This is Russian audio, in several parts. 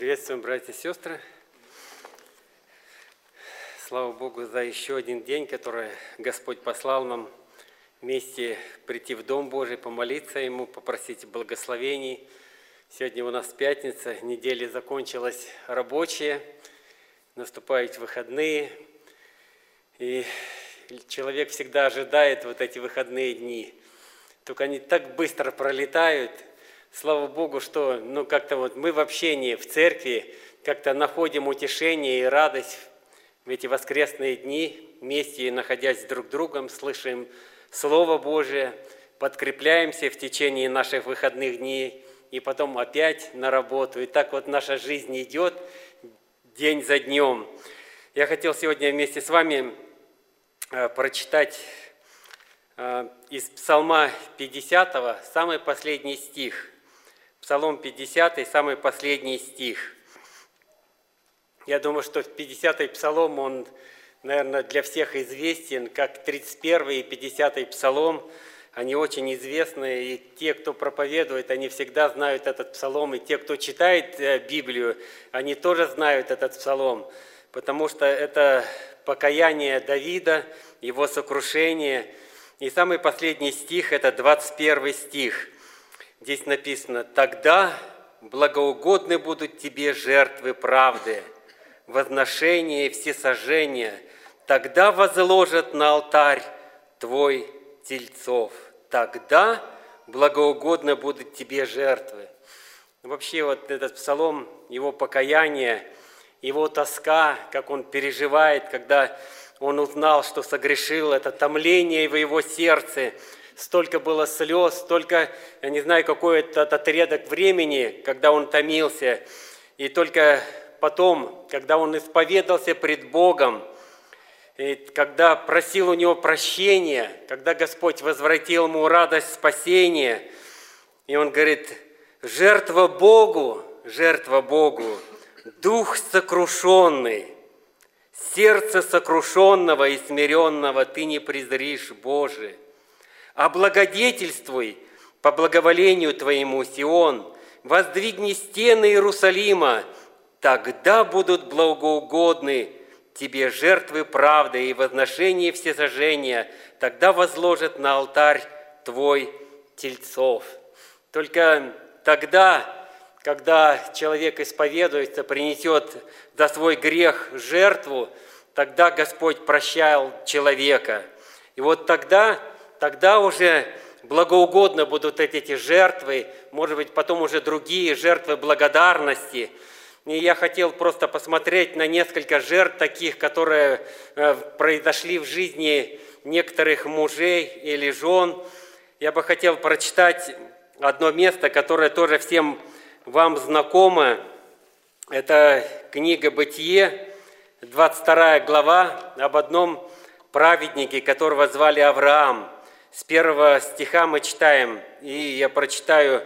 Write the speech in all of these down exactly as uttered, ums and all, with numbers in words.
Приветствуем, братья и сестры. Слава Богу за еще один день, который Господь послал нам вместе прийти в Дом Божий, помолиться Ему, попросить благословений. Сегодня у нас пятница, неделя закончилась рабочая, наступают выходные. И человек всегда ожидает вот эти выходные дни. Только они так быстро пролетают. Слава Богу, что ну, как-то вот мы в общении, в церкви как-то находим утешение и радость в эти воскресные дни, вместе находясь друг с другом, слышим Слово Божие, подкрепляемся в течение наших выходных дней и потом опять на работу. И так вот наша жизнь идет день за днем. Я хотел сегодня вместе с вами прочитать из Псалма пятидесятого самый последний стих. Псалом пятидесятый, самый последний стих. Я думаю, что пятидесятый псалом, он, наверное, для всех известен, как тридцать первый и пятидесятый псалом. Они очень известны, и те, кто проповедует, они всегда знают этот псалом, и те, кто читает Библию, они тоже знают этот псалом, потому что это покаяние Давида, его сокрушение. И самый последний стих – это двадцать первый стих. Здесь написано: «Тогда благоугодны будут тебе жертвы правды, возношения и всесожжения, тогда возложат на алтарь твой тельцов, тогда благоугодны будут тебе жертвы». Вообще вот этот псалом, его покаяние, его тоска, как он переживает, когда он узнал, что согрешил, это томление в его сердце. Столько было слез, столько, я не знаю, какой этот отрезок времени, когда он томился. И только потом, когда он исповедался пред Богом, и когда просил у него прощения, когда Господь возвратил ему радость спасения, и он говорит: «Жертва Богу, жертва Богу, дух сокрушенный, сердце сокрушенного и смиренного ты не презришь, Боже. Облагодетельствуй по благоволению Твоему, Сион, воздвигни стены Иерусалима, тогда будут благоугодны Тебе жертвы правды и возношения всесожжения, тогда возложат на алтарь Твой тельцов». Только тогда, когда человек исповедуется, принесет за свой грех жертву, тогда Господь прощал человека. И вот тогда... Тогда уже благоугодно будут эти жертвы, может быть, потом уже другие жертвы благодарности. И я хотел просто посмотреть на несколько жертв таких, которые произошли в жизни некоторых мужей или жен. Я бы хотел прочитать одно место, которое тоже всем вам знакомо. Это книга «Бытие», двадцать вторая глава, об одном праведнике, которого звали Авраам. С первого стиха мы читаем, и я прочитаю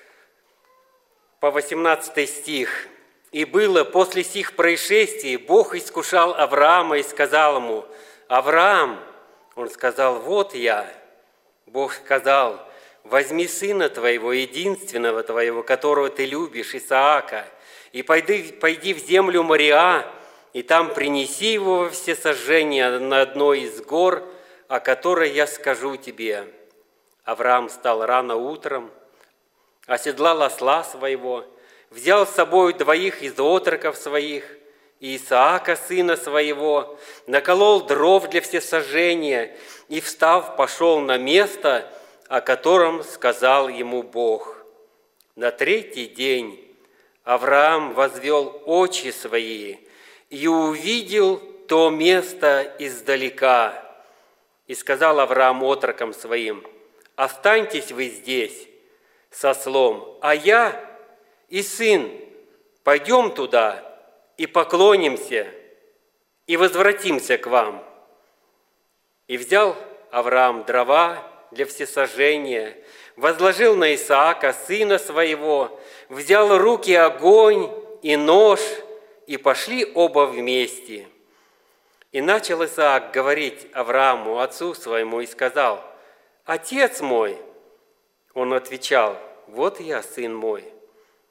по восемнадцатый стих. «И было после сих происшествий, Бог искушал Авраама и сказал ему: Авраам, он сказал: вот я. Бог сказал: возьми сына твоего, единственного твоего, которого ты любишь, Исаака, и пойди, пойди в землю Мориа, и там принеси его во всесожжение на одной из гор, о которой я скажу тебе. Авраам встал рано утром, оседлал осла своего, взял с собой двоих из отроков своих и Исаака, сына своего, наколол дров для всесожжения и, встав, пошел на место, о котором сказал ему Бог. На третий день Авраам возвел очи свои и увидел то место издалека. И сказал Авраам отрокам своим: останьтесь вы здесь с ослом, а я и сын пойдем туда и поклонимся, и возвратимся к вам. И взял Авраам дрова для всесожжения, возложил на Исаака, сына своего, взял в руки огонь и нож, и пошли оба вместе. И начал Исаак говорить Аврааму, отцу своему, и сказал: «Отец мой!» Он отвечал: «Вот я, сын мой».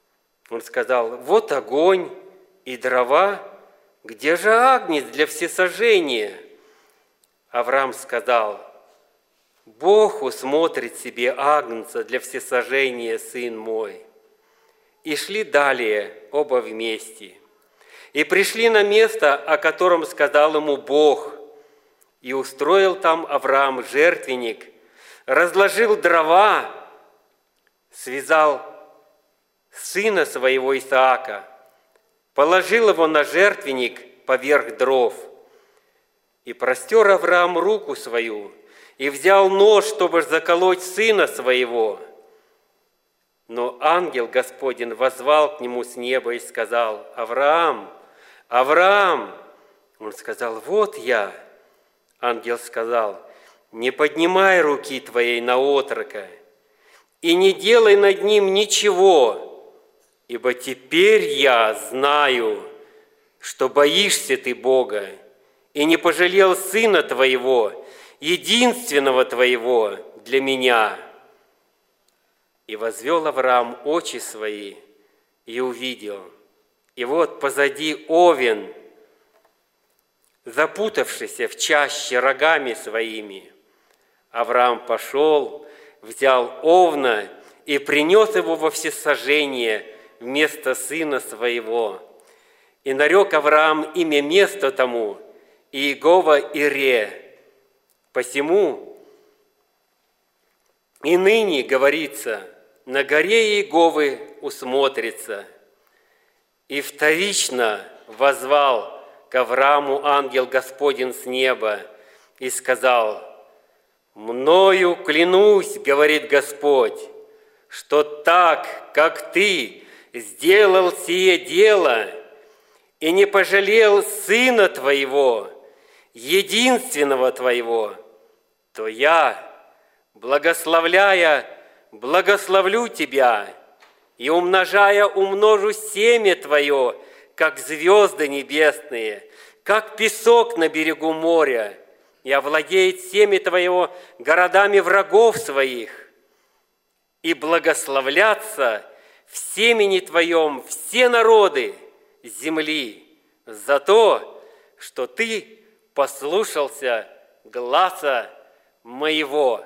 Он сказал: вот огонь и дрова, где же агнец для всесожжения? Авраам сказал: Бог усмотрит себе агнца для всесожжения, сын мой. И шли далее оба вместе. И пришли на место, о котором сказал ему Бог, и устроил там Авраам жертвенник, разложил дрова, связал сына своего Исаака, положил его на жертвенник поверх дров. И простер Авраам руку свою, и взял нож, чтобы заколоть сына своего. Но ангел Господень воззвал к нему с неба и сказал: Авраам, Авраам! Он сказал: вот я. Ангел сказал: не поднимай руки твоей на отрока, и не делай над ним ничего, ибо теперь я знаю, что боишься ты Бога, и не пожалел сына твоего, единственного твоего для меня. И возвел Авраам очи свои и увидел, и вот позади овен, запутавшийся в чаще рогами своими. Авраам пошел, взял овна и принес его во всесожжение вместо сына своего. И нарек Авраам имя места тому Иегова Ире. Посему и ныне говорится: на горе Иеговы усмотрится. И вторично воззвал к Аврааму ангел Господень с неба и сказал: «Мною клянусь, говорит Господь, что так, как ты сделал сие дело и не пожалел сына твоего, единственного твоего, то я, благословляя, благословлю тебя, и умножая, умножу семя твое, как звезды небесные, как песок на берегу моря, и овладеет семя твоего городами врагов своих, и благословлятся в семени твоем все народы земли за то, что ты послушался гласа моего».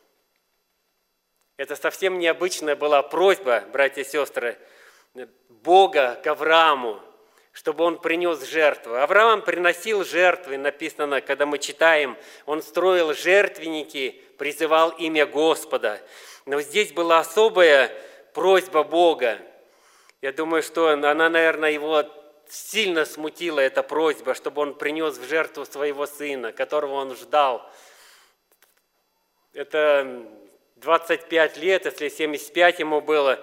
Это совсем необычная была просьба, братья и сестры, Бога к Аврааму, чтобы он принес жертву. Авраам приносил жертвы, написано, когда мы читаем, он строил жертвенники, призывал имя Господа. Но здесь была особая просьба Бога. Я думаю, что она, наверное, его сильно смутила, эта просьба, чтобы он принес в жертву своего сына, которого он ждал. Это двадцать пять лет, если семьдесят пять ему было,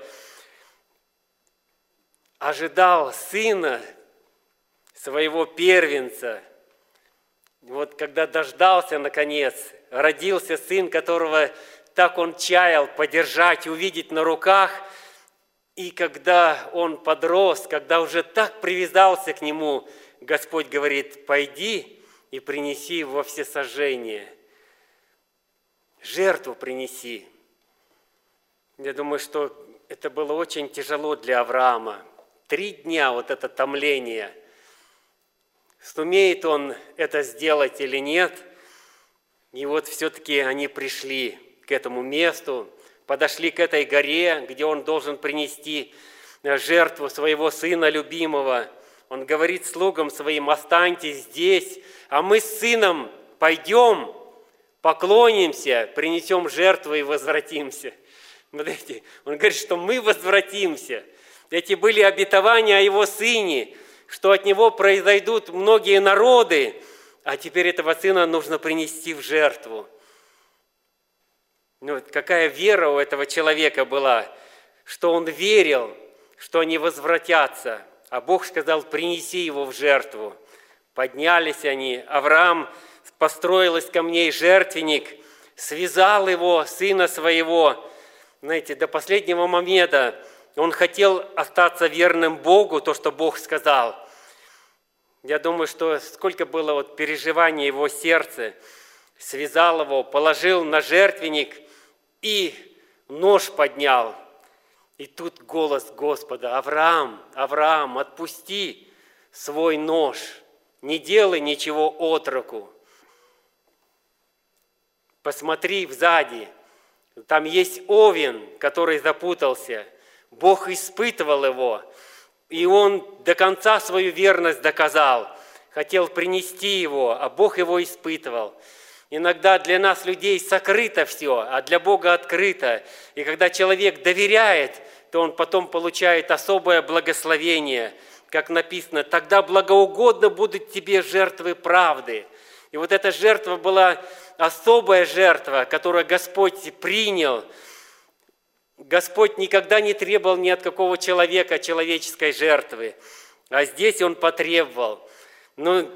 ожидал сына, своего первенца. Вот когда дождался, наконец, родился сын, которого так он чаял подержать, увидеть на руках, и когда он подрос, когда уже так привязался к нему, Господь говорит: пойди и принеси его во всесожжение. Жертву принеси. Я думаю, что это было очень тяжело для Авраама. Три дня вот это томление. Сумеет он это сделать или нет? И вот все-таки они пришли к этому месту, подошли к этой горе, где он должен принести жертву своего сына любимого. Он говорит слугам своим: останьтесь здесь, а мы с сыном пойдем, поклонимся, принесем жертву и возвратимся. Смотрите, он говорит, что мы возвратимся. Эти были обетования о его сыне, что от него произойдут многие народы, а теперь этого сына нужно принести в жертву. Ну, какая вера у этого человека была, что он верил, что они возвратятся. А Бог сказал: принеси его в жертву. Поднялись они, Авраам построил из камней жертвенник, связал его, сына своего. Знаете, до последнего момента он хотел остаться верным Богу, то, что Бог сказал. Я думаю, что сколько было вот переживаний его сердца. Связал его, положил на жертвенник и нож поднял. И тут голос Господа: Авраам, Авраам, отпусти свой нож, не делай ничего отроку. Посмотри сзади, там есть овен, который запутался. Бог испытывал его, и он до конца свою верность доказал. Хотел принести его, а Бог его испытывал. Иногда для нас, людей, сокрыто все, а для Бога открыто. И когда человек доверяет, то он потом получает особое благословение. Как написано: «Тогда благоугодно будут тебе жертвы правды». И вот эта жертва была особая жертва, которую Господь принял. Господь никогда не требовал ни от какого человека человеческой жертвы, а здесь Он потребовал. Но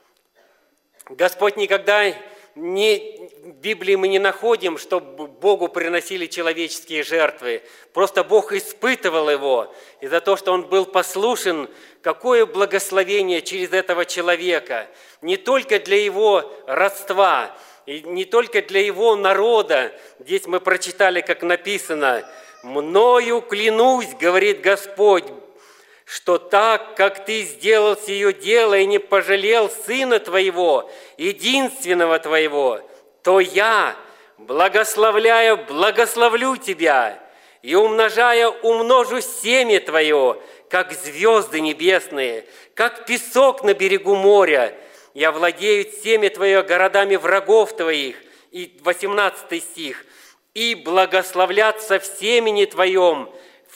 Господь никогда не, в Библии мы не находим, чтобы Богу приносили человеческие жертвы. Просто Бог испытывал его, и за то, что он был послушен, какое благословение через этого человека. Не только для его родства, и не только для его народа. Здесь мы прочитали, как написано: «Мною клянусь, говорит Господь, что так, как ты сделал сие дело и не пожалел сына твоего, единственного твоего, то я, благословляя, благословлю тебя, и умножая, умножу семя твое, как звезды небесные, как песок на берегу моря. Я владею семя твое городами врагов твоих». И восемнадцатый стих. «И благословлятся в семени твоем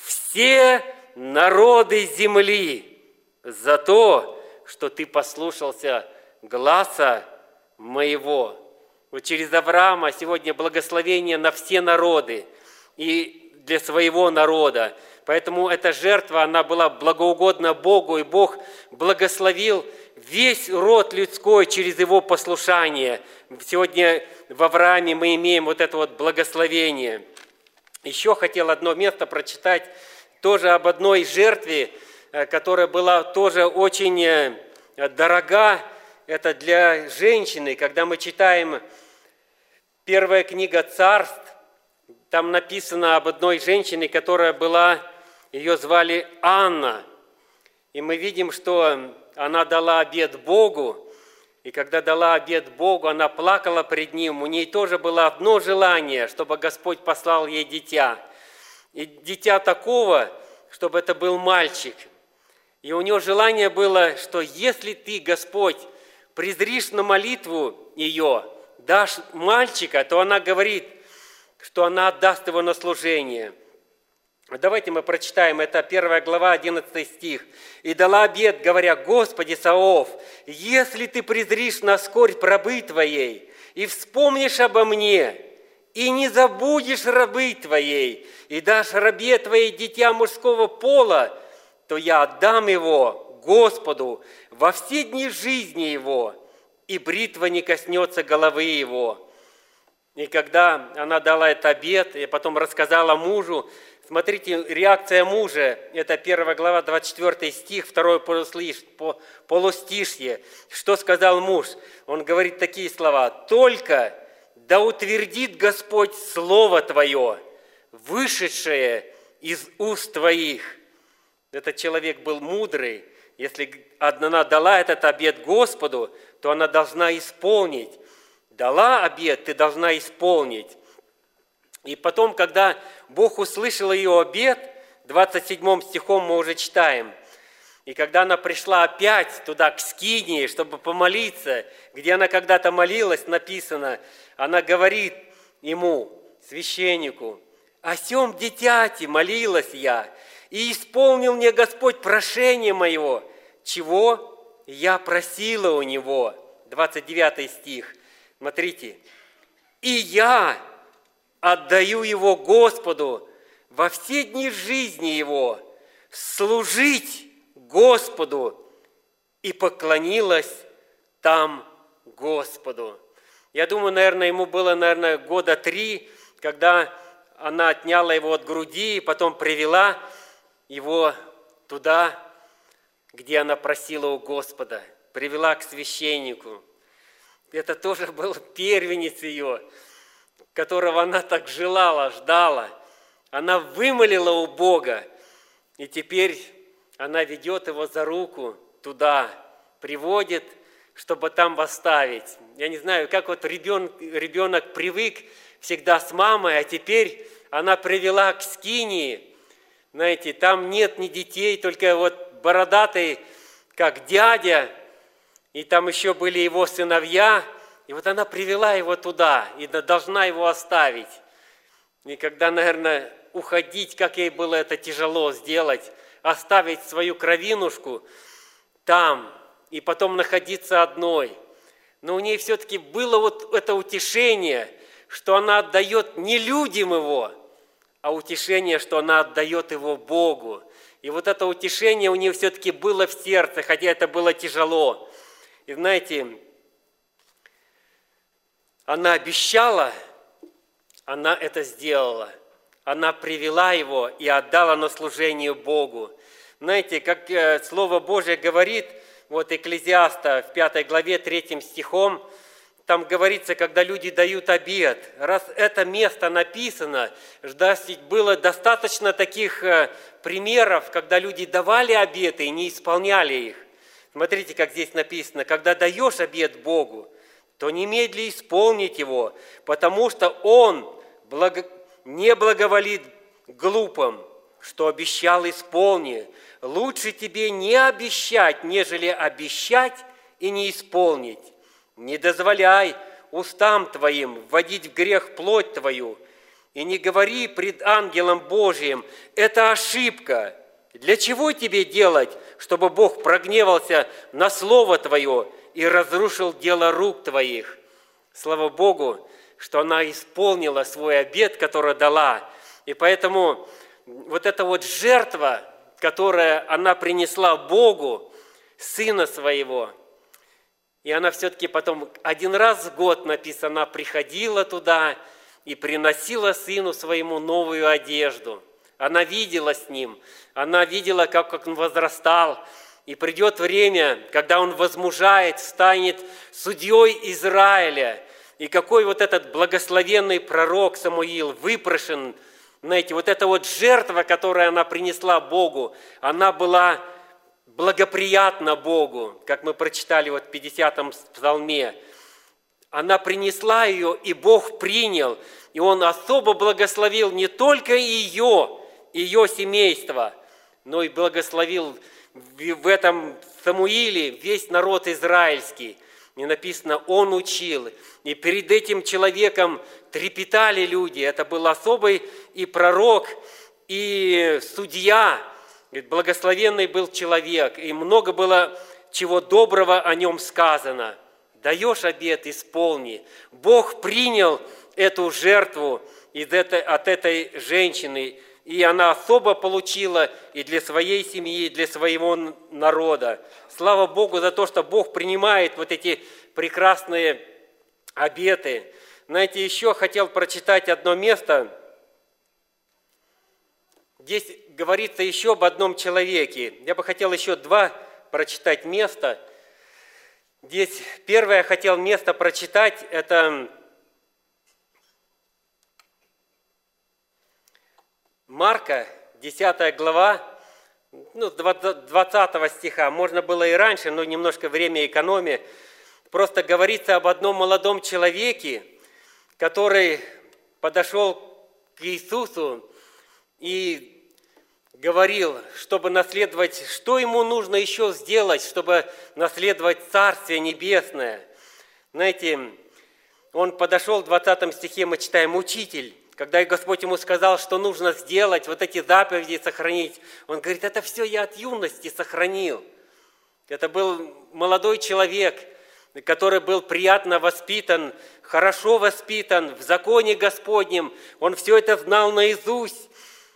все народы земли за то, что ты послушался гласа моего». Вот через Авраама сегодня благословение на все народы и для своего народа. Поэтому эта жертва, она была благоугодна Богу, и Бог благословил весь род людской через его послушание. Сегодня в Аврааме мы имеем вот это вот благословение. Еще хотел одно место прочитать, тоже об одной жертве, которая была тоже очень дорога. Это для женщины. Когда мы читаем первая книга Царств, там написано об одной женщине, которая была, ее звали Анна. И мы видим, что она дала обет Богу, и когда дала обет Богу, она плакала пред Ним. У ней тоже было одно желание, чтобы Господь послал ей дитя. И дитя такого, чтобы это был мальчик. И у нее желание было, что если ты, Господь, презришь на молитву ее, дашь мальчика, то она говорит, что она отдаст его на служение. Давайте мы прочитаем, это первая глава, одиннадцатый стих. «И дала обет, говоря: Господи Саваоф, если ты презришь на скорбь рабы твоей, и вспомнишь обо мне, и не забудешь рабы твоей, и дашь рабе твоей дитя мужского пола, то я отдам его Господу во все дни жизни его, и бритва не коснется головы его». И когда она дала этот обет, и потом рассказала мужу, смотрите, реакция мужа, это первая глава, двадцать четвёртый стих, второе полустишье. Что сказал муж? Он говорит такие слова: «Только да утвердит Господь слово Твое, вышедшее из уст Твоих». Этот человек был мудрый. Если она дала этот обет Господу, то она должна исполнить. Дала обет, ты должна исполнить. И потом, когда Бог услышал ее обет, двадцать седьмым стихом мы уже читаем, и когда она пришла опять туда, к скинии, чтобы помолиться, где она когда-то молилась, написано, она говорит ему, священнику: «О сем дитяти молилась я, и исполнил мне Господь прошение моего, чего я просила у него». двадцать девятый стих. Смотрите. «И я отдаю его Господу во все дни жизни его, служить Господу». И поклонилась там Господу. Я думаю, наверное, ему было, наверное, года три, когда она отняла его от груди и потом привела его туда, где она просила у Господа, привела к священнику. Это тоже был первенец ее, которого она так желала, ждала. Она вымолила у Бога, и теперь она ведет его за руку туда, приводит, чтобы там оставить. Я не знаю, как вот ребенок, ребенок привык всегда с мамой, а теперь она привела к скинии. Знаете, там нет ни детей, только вот бородатый, как дядя, и там еще были его сыновья. И вот она привела его туда и должна его оставить. И когда, наверное, уходить, как ей было это тяжело сделать, оставить свою кровинушку там и потом находиться одной. Но у ней все-таки было вот это утешение, что она отдает не людям его, а утешение, что она отдает его Богу. И вот это утешение у нее все-таки было в сердце, хотя это было тяжело. И знаете, она обещала, она это сделала. Она привела его и отдала на служение Богу. Знаете, как Слово Божие говорит, вот Экклезиаста в пятой главе, третьим стихом, там говорится, когда люди дают обет. Раз это место написано, было достаточно таких примеров, когда люди давали обеты и не исполняли их. Смотрите, как здесь написано, когда даешь обет Богу, то немедли исполнить его, потому что Он благо... не благоволит глупым, что обещал, исполни. Лучше тебе не обещать, нежели обещать и не исполнить. Не дозволяй устам твоим вводить в грех плоть твою, и не говори пред ангелом Божиим, это ошибка. Для чего тебе делать, чтобы Бог прогневался на слово твое и разрушил дело рук твоих? Слава Богу, что она исполнила свой обет, который дала. И поэтому вот эта вот жертва, которую она принесла Богу, Сына Своего, и она все-таки потом один раз в год, написано, приходила туда и приносила Сыну Своему новую одежду. Она видела с Ним, она видела, как, как Он возрастал. И придет время, когда Он возмужает, станет судьей Израиля. И какой вот этот благословенный пророк Самуил выпрошен, знаете, вот эта вот жертва, которую она принесла Богу, она была благоприятна Богу, как мы прочитали вот в пятидесятом псалме. Она принесла ее, и Бог принял, и Он особо благословил не только ее, ее семейство, но и благословил в этом Самуиле весь народ израильский. И написано, он учил. И перед этим человеком трепетали люди. Это был особый и пророк, и судья. Благословенный был человек. И много было чего доброго о нем сказано. Даешь обет, исполни. Бог принял эту жертву от этой женщины. И она особо получила и для своей семьи, и для своего народа. Слава Богу за то, что Бог принимает вот эти прекрасные обеты. Знаете, еще хотел прочитать одно место. Здесь говорится еще об одном человеке. Я бы хотел еще два прочитать места. Здесь первое я хотел место прочитать, это Марка, десятая глава, ну, двадцатого стиха, можно было и раньше, но немножко время экономии. Просто говорится об одном молодом человеке, который подошел к Иисусу и говорил, чтобы наследовать, что ему нужно еще сделать, чтобы наследовать Царствие Небесное. Знаете, он подошел в двадцатом стихе, мы читаем, «Учитель». Когда Господь ему сказал, что нужно сделать, вот эти заповеди сохранить, он говорит, это все я от юности сохранил. Это был молодой человек, который был приятно воспитан, хорошо воспитан в законе Господнем. Он все это знал наизусть.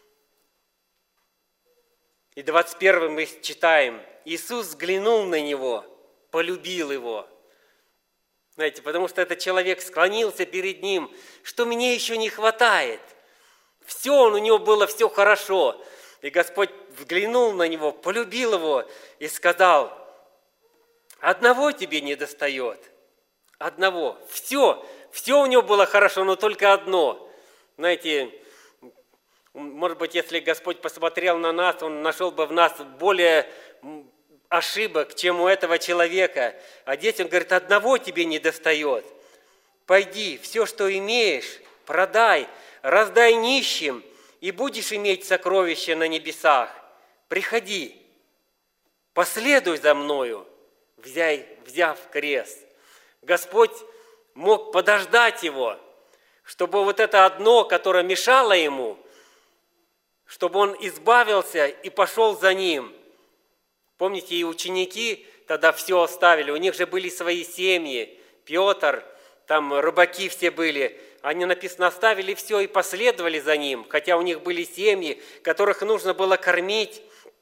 И двадцать первым мы читаем, Иисус взглянул на него, полюбил его. Знаете, потому что этот человек склонился перед ним, что мне еще не хватает. Все, он, у него было все хорошо. И Господь взглянул на него, полюбил его и сказал, одного тебе не достает. Одного. Все, все у него было хорошо, но только одно. Знаете, Может быть, если Господь посмотрел на нас, Он нашел бы в нас более ошибок, чем у этого человека. А здесь Он говорит, одного тебе не достает. Пойди, все, что имеешь, продай, раздай нищим, и будешь иметь сокровища на небесах. Приходи, последуй за мною, взяв крест. Господь мог подождать его, чтобы вот это одно, которое мешало ему, чтобы он избавился и пошел за ним. Помните, и ученики тогда все оставили, у них же были свои семьи, Петр, там рыбаки все были, они, написано, оставили все и последовали за ним, хотя у них были семьи, которых нужно было кормить.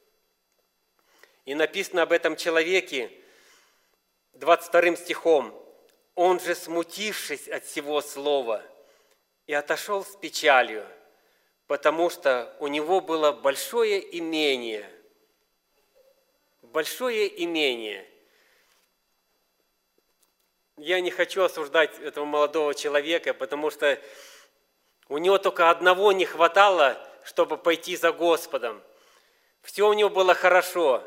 И написано об этом человеке двадцать вторым стихом, «Он же, смутившись от всего слова, и отошел с печалью, потому что у него было большое имение». Большое имение. Я не хочу осуждать этого молодого человека, потому что у него только одного не хватало, чтобы пойти за Господом. Все у него было хорошо.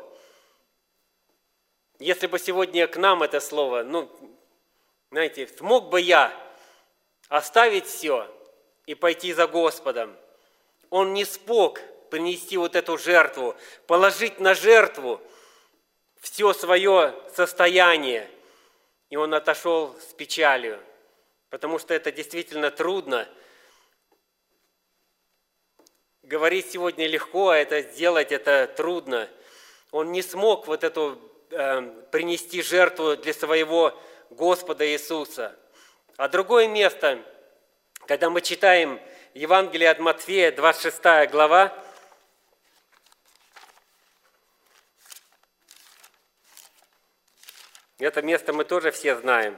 Если бы сегодня к нам это слово, ну, знаете, смог бы я оставить все и пойти за Господом? Он не смог принести вот эту жертву, положить на жертву все свое состояние. И он отошел с печалью, потому что это действительно трудно. Говорить сегодня легко, а это сделать это трудно. Он не смог вот эту э, принести жертву для своего Господа Иисуса. А другое место, когда мы читаем Евангелие от Матфея, двадцать шестая глава, это место мы тоже все знаем.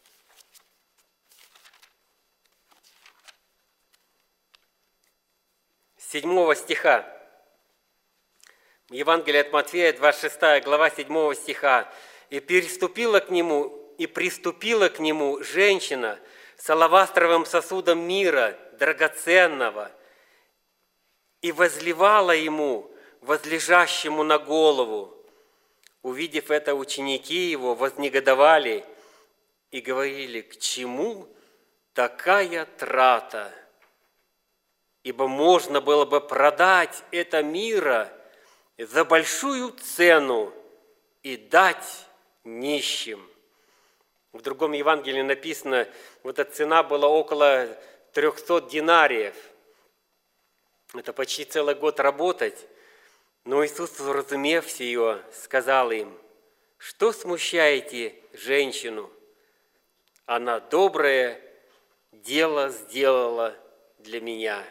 С седьмого стиха. Евангелие от Матфея, двадцать шестая глава, седьмого стиха. «И переступила к нему, и приступила к нему женщина с алавастровым сосудом мира, драгоценного, и возливала ему, возлежащему на голову. Увидев это, ученики его вознегодовали и говорили, к чему такая трата? Ибо можно было бы продать это мира за большую цену и дать нищим». В другом Евангелии написано, вот эта цена была около трехсот динариев. Это почти целый год работать. Но Иисус, уразумев ее, сказал им, что смущаете женщину? Она доброе дело сделала для меня.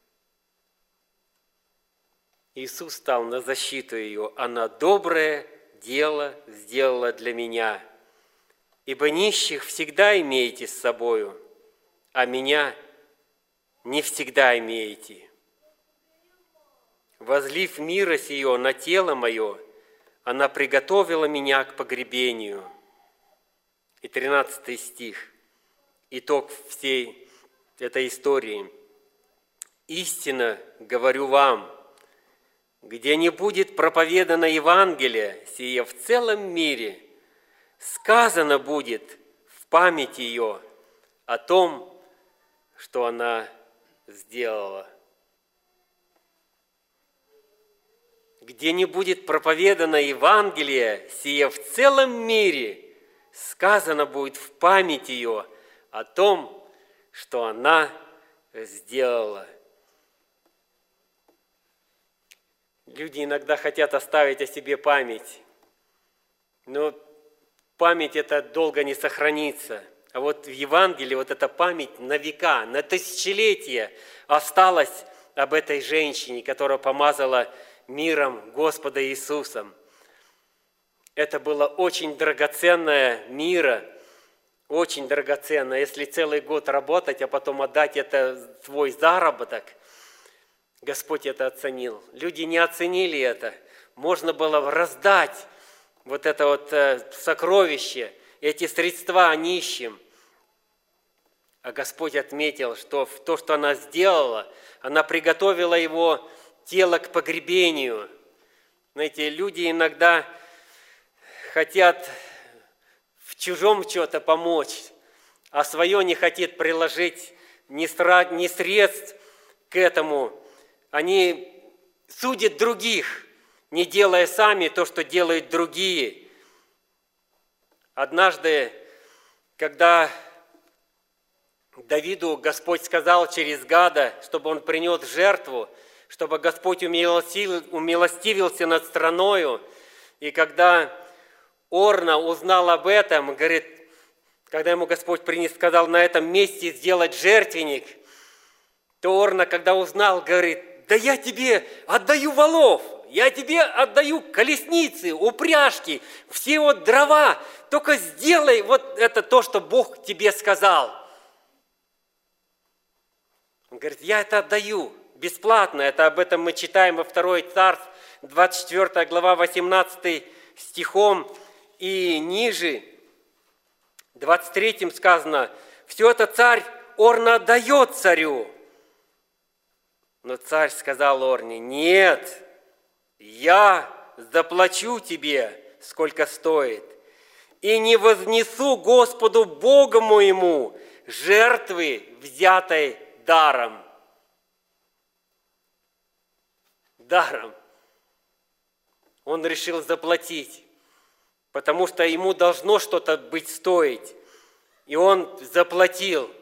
Иисус стал на защиту ее. Она доброе дело сделала для меня. Ибо нищих всегда имеете с собою, а меня не всегда имеете. Возлив милость ее на тело мое, она приготовила меня к погребению. И тринадцатый стих, итог всей этой истории. «Истинно говорю вам, где не будет проповедано Евангелие сие в целом мире, сказано будет в памяти ее о том, что она сделала». Где не будет проповедано Евангелие сие в целом мире, сказано будет в память ее о том, что она сделала. Люди иногда хотят оставить о себе память, но память эта долго не сохранится. А вот в Евангелии вот эта память на века, на тысячелетия осталась об этой женщине, которая помазала миром Господа Иисусом. Это было очень драгоценное мира, очень драгоценно. Если целый год работать, а потом отдать это свой заработок, Господь это оценил. Люди не оценили это. Можно было раздать вот это вот сокровище, эти средства нищим. А Господь отметил, что в то, что она сделала, она приготовила его тело к погребению. Знаете, люди иногда хотят в чужом что-то помочь, а свое не хотят приложить ни средств к этому. Они судят других, не делая сами то, что делают другие. Однажды, когда Давиду Господь сказал через Гада, чтобы он принес жертву, чтобы Господь умилостивился над страною. И когда Орна узнал об этом, говорит, когда ему Господь принес, сказал на этом месте сделать жертвенник, то Орна, когда узнал, говорит, да я тебе отдаю волов, я тебе отдаю колесницы, упряжки, все вот дрова, только сделай вот это то, что Бог тебе сказал. Он говорит, я это отдаю бесплатно. Это об этом мы читаем во второе Царств, двадцать четвёртая глава, восемнадцатым стихом и ниже, двадцать третьим сказано, все это царь Орна отдает царю. Но царь сказал Орне, нет, я заплачу тебе, сколько стоит, и не вознесу Господу Богу моему жертвы, взятой даром. Даром. Он решил заплатить, потому что ему должно что-то быть стоить. И он заплатил.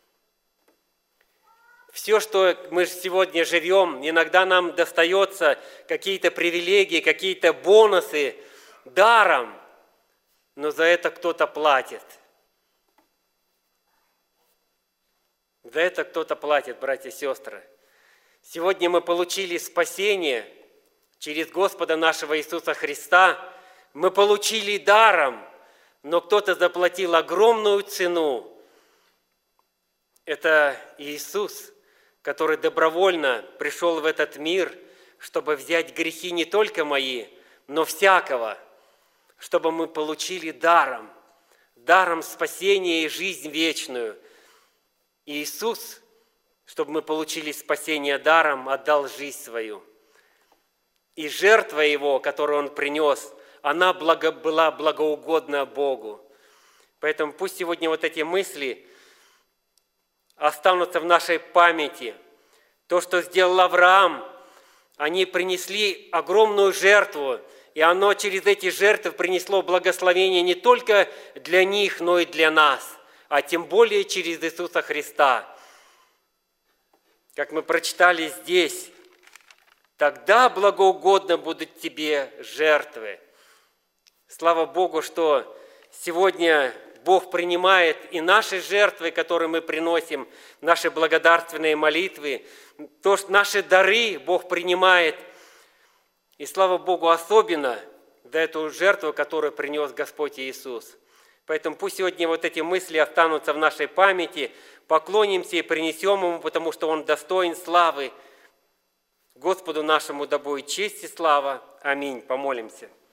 Все, что мы сегодня живем, иногда нам достается какие-то привилегии, какие-то бонусы даром, но за это кто-то платит. За это кто-то платит, братья и сестры. Сегодня мы получили спасение через Господа нашего Иисуса Христа. Мы получили даром, но кто-то заплатил огромную цену. Это Иисус, который добровольно пришел в этот мир, чтобы взять грехи не только мои, но всякого, чтобы мы получили даром, даром спасения и жизнь вечную. И Иисус, чтобы мы получили спасение даром, отдал жизнь свою. И жертва Его, которую Он принес, она благо, была благоугодна Богу. Поэтому пусть сегодня вот эти мысли останутся в нашей памяти. То, что сделал Авраам, они принесли огромную жертву, и оно через эти жертвы принесло благословение не только для них, но и для нас, а тем более через Иисуса Христа. Как мы прочитали здесь, тогда благоугодно будут тебе жертвы. Слава Богу, что сегодня Бог принимает и наши жертвы, которые мы приносим, наши благодарственные молитвы, то, что наши дары Бог принимает. И слава Богу особенно за эту жертву, которую принес Господь Иисус. Поэтому пусть сегодня вот эти мысли останутся в нашей памяти, поклонимся и принесем Ему, потому что Он достоин славы. Господу нашему да будет честь и слава. Аминь. Помолимся.